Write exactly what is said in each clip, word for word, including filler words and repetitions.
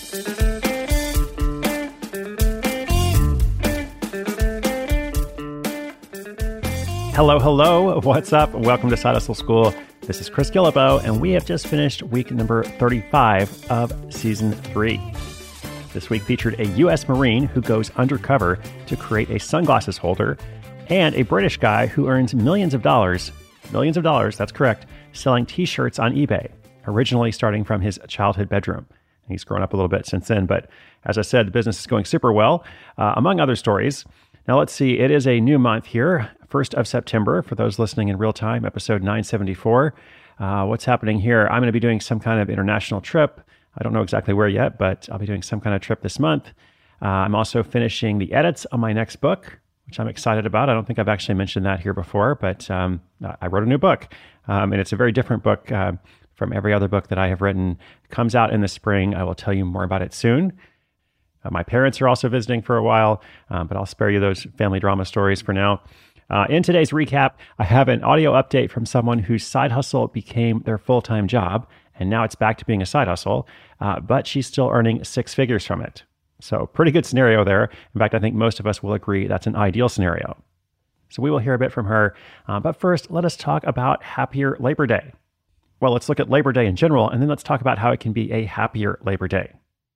Hello, hello. What's up? Welcome to Side Hustle School. This is Chris Guillebeau, and we have just finished week number thirty-five of season three. This week featured a U S Marine who goes undercover to create a sunglasses holder and a British guy who earns millions of dollars, millions of dollars, that's correct, selling t-shirts on eBay, originally starting from his childhood bedroom. He's grown up a little bit since then, but as I said, the business is going super well, uh, among other stories. Now let's see, it is a new month here, first of September, for those listening in real time, episode nine seventy-four. Uh, what's happening here? I'm going to be doing some kind of international trip. I don't know exactly where yet, but I'll be doing some kind of trip this month. Uh, I'm also finishing the edits on my next book, which I'm excited about. I don't think I've actually mentioned that here before, but um, I wrote a new book, um, and it's a very different book uh, from every other book that I have written. It comes out in the spring. I will tell you more about it soon. Uh, my parents are also visiting for a while, um, but I'll spare you those family drama stories for now. Uh, in today's recap, I have an audio update from someone whose side hustle became their full-time job, and now it's back to being a side hustle, uh, but she's still earning six figures from it. So pretty good scenario there. In fact, I think most of us will agree that's an ideal scenario. So we will hear a bit from her. Uh, but first, let us talk about Happier Labor Day. Well, let's look at Labor Day in general, and then let's talk about how it can be a happier Labor Day.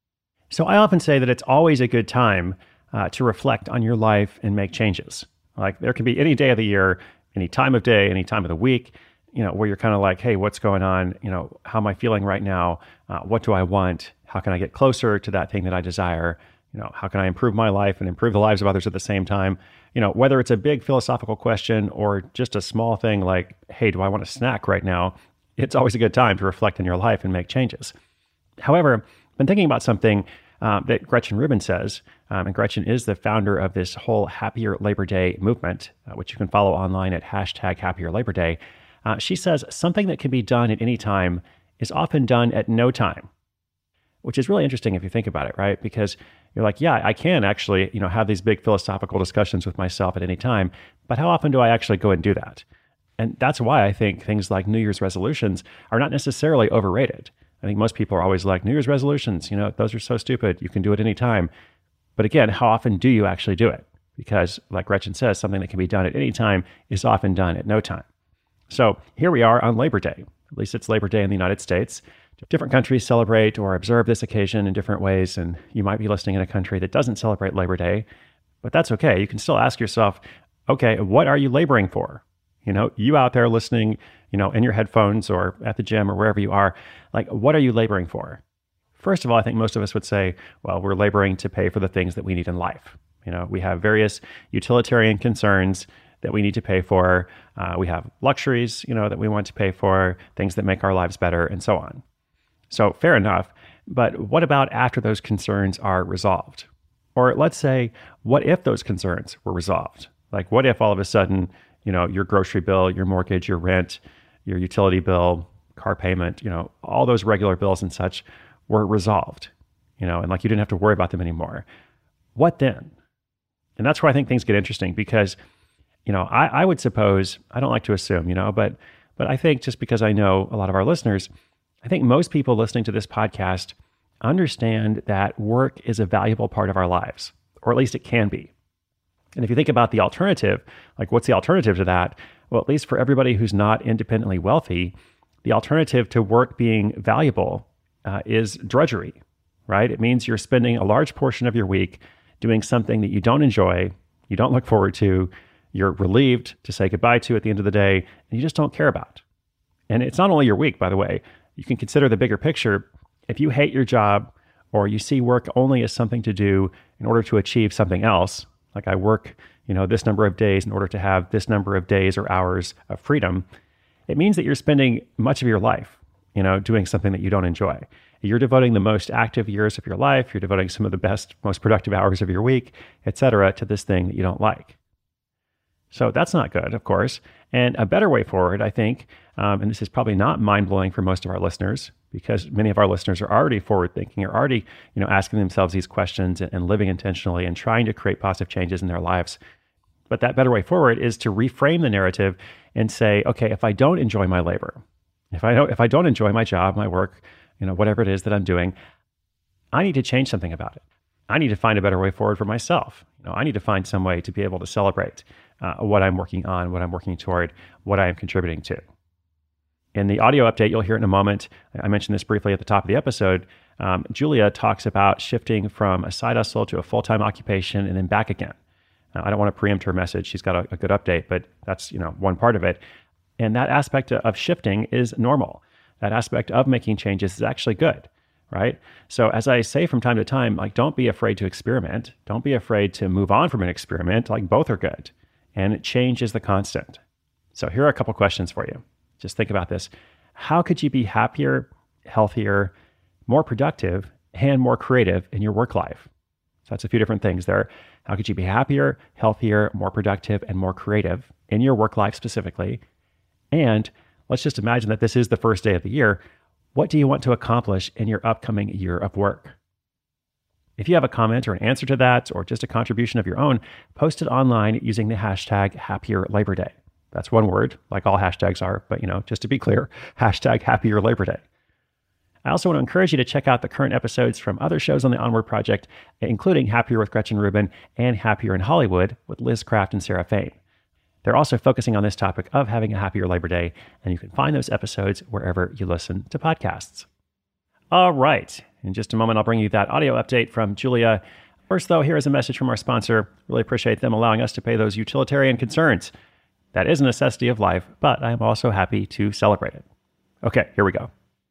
So I often say that it's always a good time uh, to reflect on your life and make changes. Like there can be any day of the year, any time of day, any time of the week, you know, where you're kind of like, hey, what's going on? You know, how am I feeling right now? Uh, what do I want? How can I get closer to that thing that I desire? You know, how can I improve my life and improve the lives of others at the same time? You know, whether it's a big philosophical question or just a small thing like, hey, do I want a snack right now? It's always a good time to reflect on your life and make changes. However, I've been thinking about something um, that Gretchen Rubin says, um, and Gretchen is the founder of this whole Happier Labor Day movement, uh, which you can follow online at hashtag Happier Labor Day. Uh, she says something that can be done at any time is often done at no time, which is really interesting if you think about it, right? Because you're like, yeah, I can actually, you know, have these big philosophical discussions with myself at any time, but how often do I actually go and do that? And that's why I think things like New Year's resolutions are not necessarily overrated. I think most people are always like, New Year's resolutions, you know, those are so stupid. You can do it any time. But again, how often do you actually do it? Because like Gretchen says, something that can be done at any time is often done at no time. So here we are on Labor Day. At least it's Labor Day in the United States. Different countries celebrate or observe this occasion in different ways. And you might be listening in a country that doesn't celebrate Labor Day, but that's okay. You can still ask yourself, okay, what are you laboring for? You know, you out there listening, you know, in your headphones or at the gym or wherever you are, like, what are you laboring for? First of all, I think most of us would say, well, we're laboring to pay for the things that we need in life. You know, we have various utilitarian concerns that we need to pay for. Uh, we have luxuries, you know, that we want to pay for, things that make our lives better, and so on. So fair enough. But what about after those concerns are resolved? Or let's say, what if those concerns were resolved? Like, what if all of a sudden, you know, your grocery bill, your mortgage, your rent, your utility bill, car payment, you know, all those regular bills and such were resolved, you know, and like you didn't have to worry about them anymore. What then? And that's where I think things get interesting because, you know, I, I would suppose, I don't like to assume, you know, but but I think just because I know a lot of our listeners, I think most people listening to this podcast understand that work is a valuable part of our lives, or at least it can be. And if you think about the alternative, like what's the alternative to that? Well, at least for everybody who's not independently wealthy, the alternative to work being valuable uh, is drudgery, right? It means you're spending a large portion of your week doing something that you don't enjoy, you don't look forward to, you're relieved to say goodbye to at the end of the day, and you just don't care about. And it's not only your week, by the way. You can consider the bigger picture. If you hate your job or you see work only as something to do in order to achieve something else, like I work, you know, this number of days in order to have this number of days or hours of freedom, it means that you're spending much of your life, you know, doing something that you don't enjoy. You're devoting the most active years of your life, you're devoting some of the best, most productive hours of your week, et cetera, to this thing that you don't like. So that's not good, of course. And a better way forward, I think, um, and this is probably not mind-blowing for most of our listeners, because many of our listeners are already forward-thinking, are already, you know, asking themselves these questions and, and living intentionally and trying to create positive changes in their lives. But that better way forward is to reframe the narrative and say, okay, if I don't enjoy my labor, if I don't, if I don't enjoy my job, my work, you know, whatever it is that I'm doing, I need to change something about it. I need to find a better way forward for myself. You know, I need to find some way to be able to celebrate uh, what I'm working on, what I'm working toward, what I am contributing to. In the audio update, you'll hear it in a moment. I mentioned this briefly at the top of the episode. Um, Julia talks about shifting from a side hustle to a full-time occupation and then back again. Now, I don't want to preempt her message. She's got a, a good update, but that's, you know, one part of it. And that aspect of shifting is normal. That aspect of making changes is actually good, right? So as I say from time to time, like, don't be afraid to experiment. Don't be afraid to move on from an experiment. Like, both are good. And change is the constant. So here are a couple questions for you. Just think about this. How could you be happier, healthier, more productive, and more creative in your work life? So that's a few different things there. How could you be happier, healthier, more productive, and more creative in your work life specifically? And let's just imagine that this is the first day of the year. What do you want to accomplish in your upcoming year of work? If you have a comment or an answer to that, or just a contribution of your own, post it online using the hashtag Happier Labor Day. That's one word, like all hashtags are, but, you know, just to be clear, hashtag Happier Labor Day. I also want to encourage you to check out the current episodes from other shows on the Onward Project, including Happier with Gretchen Rubin and Happier in Hollywood with Liz Craft and Sarah Fain. They're also focusing on this topic of having a happier Labor Day, and you can find those episodes wherever you listen to podcasts. All right. In just a moment, I'll bring you that audio update from Julia. First, though, here is a message from our sponsor. Really appreciate them allowing us to pay those utilitarian concerns. That is a necessity of life, but I am also happy to celebrate it. Okay, here we go.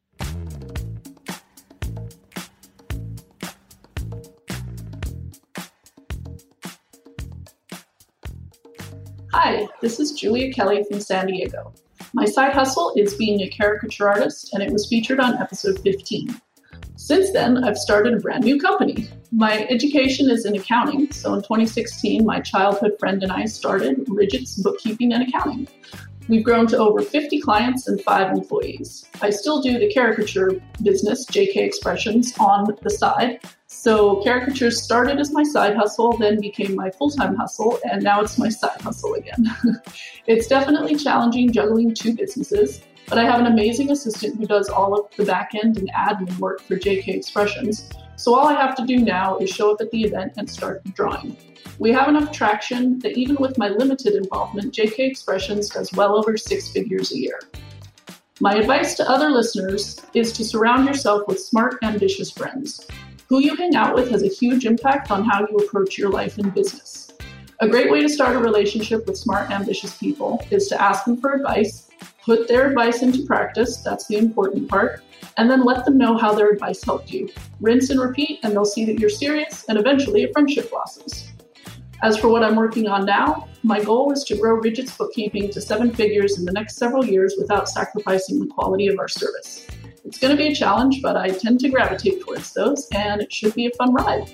Hi, this is Julia Kelly from San Diego. My side hustle is being a caricature artist, and it was featured on episode fifteen. Since then, I've started a brand new company. My education is in accounting, so in twenty sixteen, my childhood friend and I started Ridget's Bookkeeping and Accounting. We've grown to over fifty clients and five employees. I still do the caricature business, J K Expressions, on the side. So caricatures started as my side hustle, then became my full-time hustle, and now it's my side hustle again. It's definitely challenging juggling two businesses, but I have an amazing assistant who does all of the back-end and admin work for J K Expressions. So all I have to do now is show up at the event and start drawing. We have enough traction that even with my limited involvement, J K Expressions does well over six figures a year. My advice to other listeners is to surround yourself with smart, ambitious friends. Who you hang out with has a huge impact on how you approach your life and business. A great way to start a relationship with smart, ambitious people is to ask them for advice, put their advice into practice, that's the important part, and then let them know how their advice helped you. Rinse and repeat, and they'll see that you're serious, and eventually a friendship blossoms. As for what I'm working on now, my goal is to grow Ridget's Bookkeeping to seven figures in the next several years without sacrificing the quality of our service. It's going to be a challenge, but I tend to gravitate towards those, and it should be a fun ride.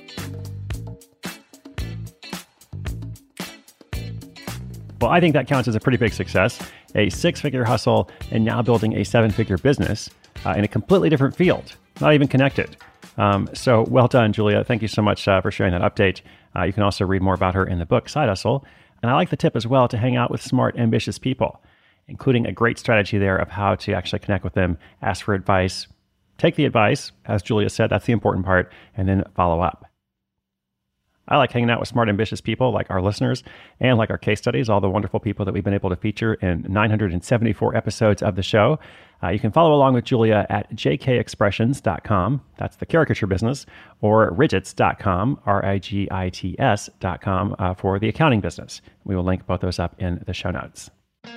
Well, I think that counts as a pretty big success. A six-figure hustle and now building a seven-figure business uh, in a completely different field, not even connected. Um, so well done, Julia. Thank you so much uh, for sharing that update. Uh, you can also read more about her in the book, Side Hustle. And I like the tip as well to hang out with smart, ambitious people, including a great strategy there of how to actually connect with them, ask for advice, take the advice, as Julia said, that's the important part, and then follow up. I like hanging out with smart, ambitious people like our listeners and like our case studies, all the wonderful people that we've been able to feature in nine hundred seventy-four episodes of the show. Uh, you can follow along with Julia at j k expressions dot com. That's the caricature business, or ridgets dot com, R I G I T S dot com uh, for the accounting business. We will link both those up in the show notes.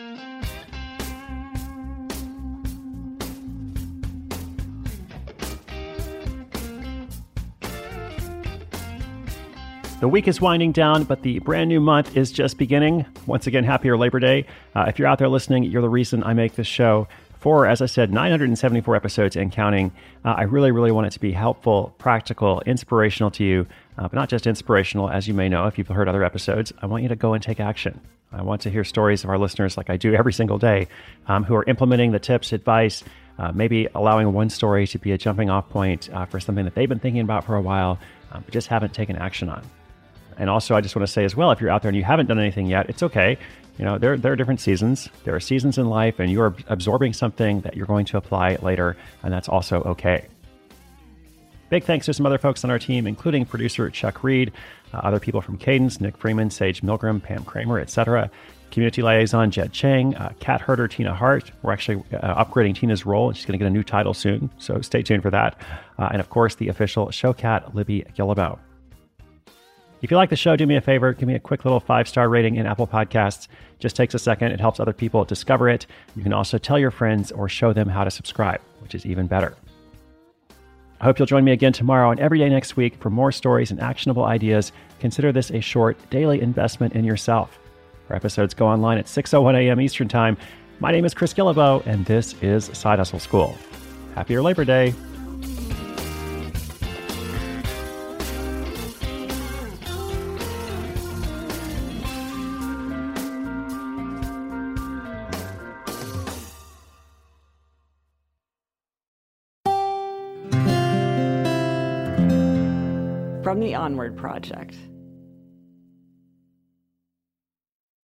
The week is winding down, but the brand new month is just beginning. Once again, happier Labor Day. Uh, if you're out there listening, you're the reason I make this show. For, as I said, nine hundred seventy-four episodes and counting. Uh, I really, really want it to be helpful, practical, inspirational to you, uh, but not just inspirational, as you may know if you've heard other episodes. I want you to go and take action. I want to hear stories of our listeners, like I do every single day, um, who are implementing the tips, advice, uh, maybe allowing one story to be a jumping off point uh, for something that they've been thinking about for a while, um, but just haven't taken action on. And also, I just want to say as well, if you're out there and you haven't done anything yet, it's okay. You know, there, there are different seasons. There are seasons in life, and you're absorbing something that you're going to apply later, and that's also okay. Big thanks to some other folks on our team, including producer Chuck Reed, uh, other people from Cadence, Nick Freeman, Sage Milgram, Pam Kramer, et cetera. Community liaison Jed Chang, uh, cat herder Tina Hart. We're actually uh, upgrading Tina's role, and she's going to get a new title soon, so stay tuned for that. Uh, and of course, the official show cat, Libby Guillebeau. If you like the show, do me a favor, give me a quick little five-star rating in Apple Podcasts. Just takes a second. It helps other people discover it. You can also tell your friends or show them how to subscribe, which is even better. I hope you'll join me again tomorrow and every day next week for more stories and actionable ideas. Consider this a short daily investment in yourself. Our episodes go online at six oh one a.m. Eastern Time. My name is Chris Guillebeau, and this is Side Hustle School. Happier Labor Day. From the Onward Project.